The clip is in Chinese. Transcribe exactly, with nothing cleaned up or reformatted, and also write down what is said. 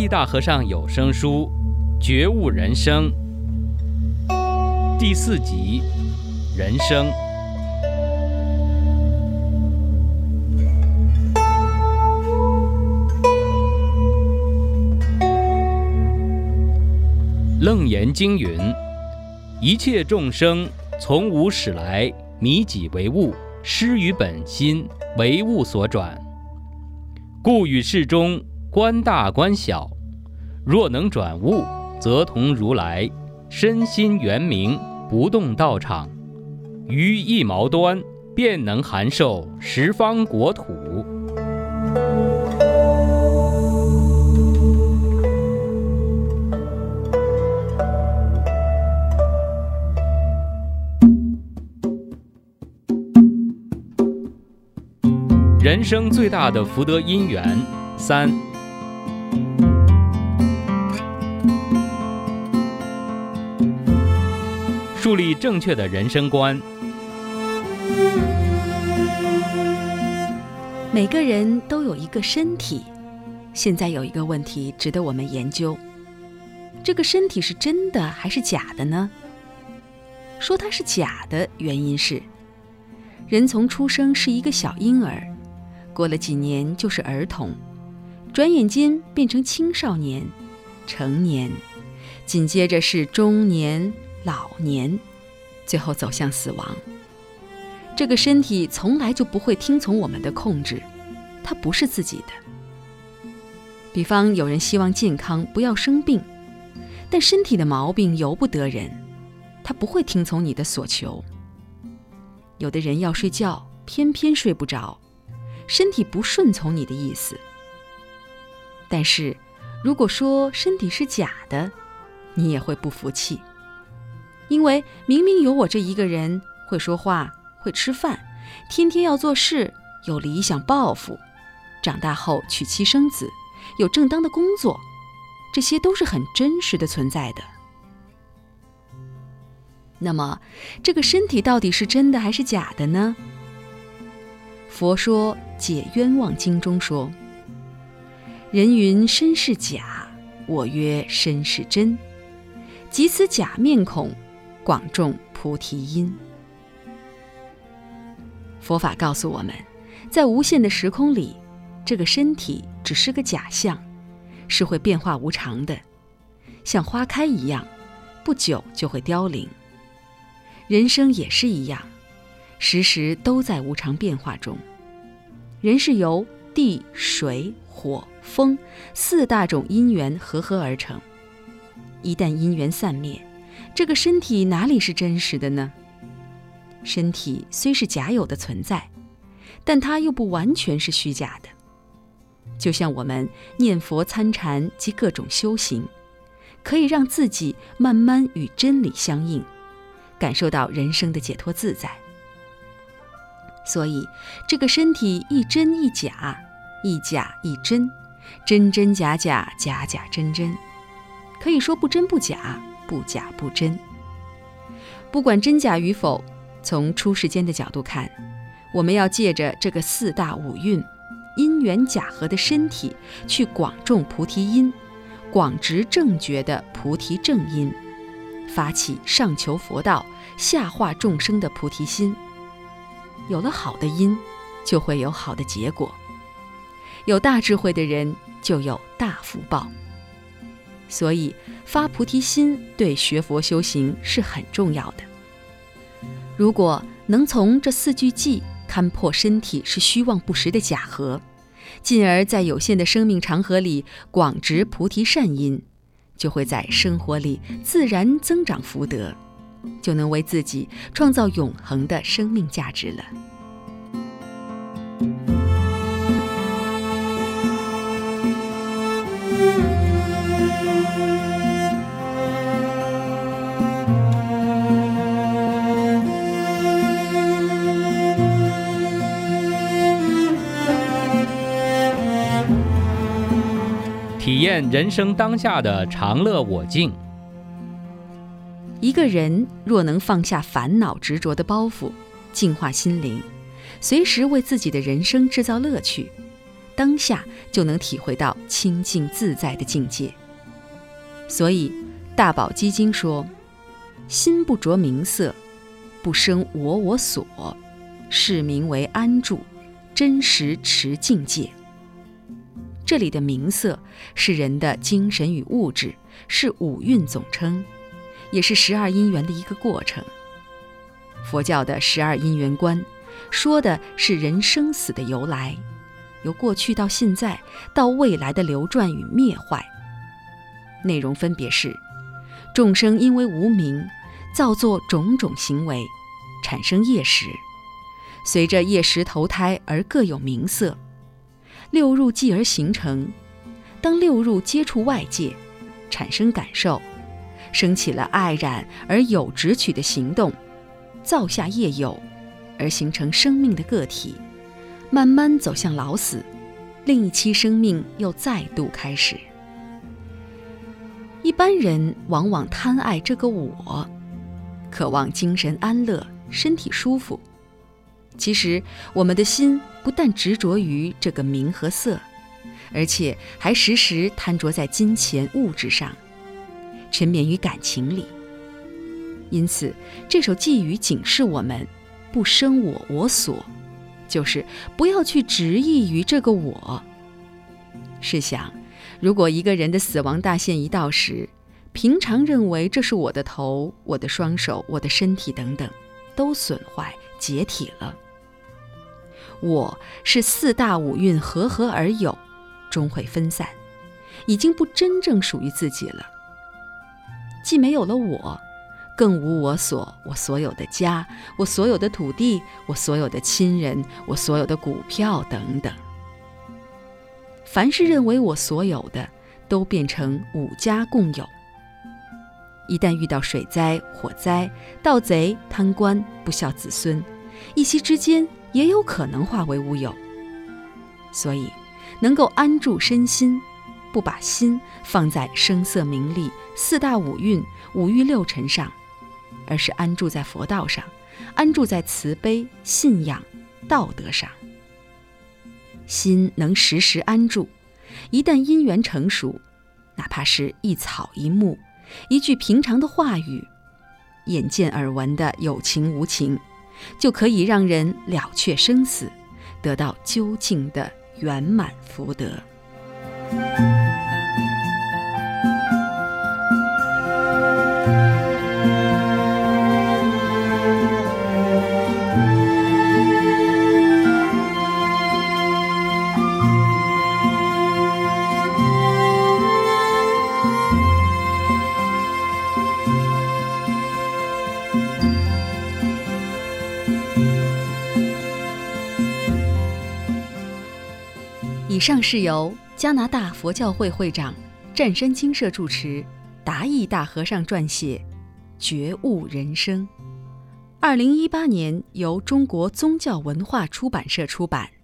地大和尚有声书《觉悟人生》第四集《人生》。楞严经云：一切众生从无始来，迷己为物，失于本心，为物所转。故与世中观大观小，若能转悟，则同如来，身心圆明，不动道场，于一毛端，便能含受十方国土。人生最大的福德因缘三。树立正确的人生观。 每个人都有一个身体，现在有一个问题值得我们研究：这个身体是真的还是假的呢？说它是假的，原因是人从出生是一个小婴儿，过了几年就是儿童，转眼间变成青少年、成年，紧接着是中年、老年，最后走向死亡。这个身体从来就不会听从我们的控制，它不是自己的。比方有人希望健康，不要生病，但身体的毛病由不得人，它不会听从你的所求。有的人要睡觉，偏偏睡不着，身体不顺从你的意思。但是如果说身体是假的，你也会不服气，因为明明有我这一个人，会说话，会吃饭，天天要做事，有理想抱负，长大后娶妻生子，有正当的工作，这些都是很真实的存在的。那么这个身体到底是真的还是假的呢？佛说《解冤枉经》中说：人云身是假，我曰身是真，即此假面孔，广种菩提因。佛法告诉我们，在无限的时空里，这个身体只是个假象，是会变化无常的，像花开一样，不久就会凋零。人生也是一样，时时都在无常变化中。人是由地、水、火、风四大种因缘合合而成，一旦因缘散灭，这个身体哪里是真实的呢？身体虽是假有的存在，但它又不完全是虚假的。就像我们念佛参禅及各种修行，可以让自己慢慢与真理相应，感受到人生的解脱自在。所以这个身体一真一假，一假一真，真真假假，假假真真，可以说不真不假，不假不真。不管真假与否，从出世间的角度看，我们要借着这个四大五蕴因缘假合的身体，去广种菩提因，广植正觉的菩提正因，发起上求佛道，下化众生的菩提心。有了好的因，就会有好的结果。有大智慧的人，就有大福报。所以发菩提心对学佛修行是很重要的。如果能从这四句偈勘破身体是虚妄不实的假合，进而在有限的生命长河里广植菩提善因，就会在生活里自然增长福德，就能为自己创造永恒的生命价值了。 体验人生当下的常乐我净。 一个人若能放下烦恼执着的包袱，净化心灵，随时为自己的人生制造乐趣， 当下就能体会到清净自在的境界。所以大宝积经说，心不着名色，不生我我所，是名为安住，真实持境界。这里的名色是人的精神与物质，是五蕴总称，也是十二因缘的一个过程。佛教的十二因缘观说的是人生死的由来，由过去到现在到未来的流转与灭坏。内容分别是：众生因为无明，造作种种行为，产生业识，随着业识投胎而各有名色。六入继而形成，当六入接触外界，产生感受，升起了爱染而有执取的行动，造下业有，而形成生命的个体，慢慢走向老死，另一期生命又再度开始。一般人往往贪爱这个我，渴望精神安乐，身体舒服。其实我们的心不但执着于这个名和色，而且还时时贪着在金钱物质上，沉湎于感情里。因此这首寄语警示我们，不生我我所，就是不要去执意于这个我。试想，如果一个人的死亡大限一到时，平常认为这是我的头、我的双手、我的身体等等，都损坏解体了。我是四大五蕴合合而有，终会分散，已经不真正属于自己了。既没有了我，更无我所，我所有的家，我所有的土地，我所有的亲人，我所有的股票等等。凡是认为我所有的，都变成五家共有。一旦遇到水灾、火灾、盗贼、贪官、不孝子孙，一夕之间也有可能化为乌有。所以能够安住身心，不把心放在声色名利、四大五蕴、五欲六尘上，而是安住在佛道上，安住在慈悲、信仰、道德上。心能时时安住，一旦因缘成熟，哪怕是一草一木，一句平常的话语，眼见耳闻的有情无情，就可以让人了却生死，得到究竟的圆满福德。以上是由加拿大佛教会会长湛山精舍主持，达义大和尚撰写《觉悟人生》，二零一八年由中国宗教文化出版社出版。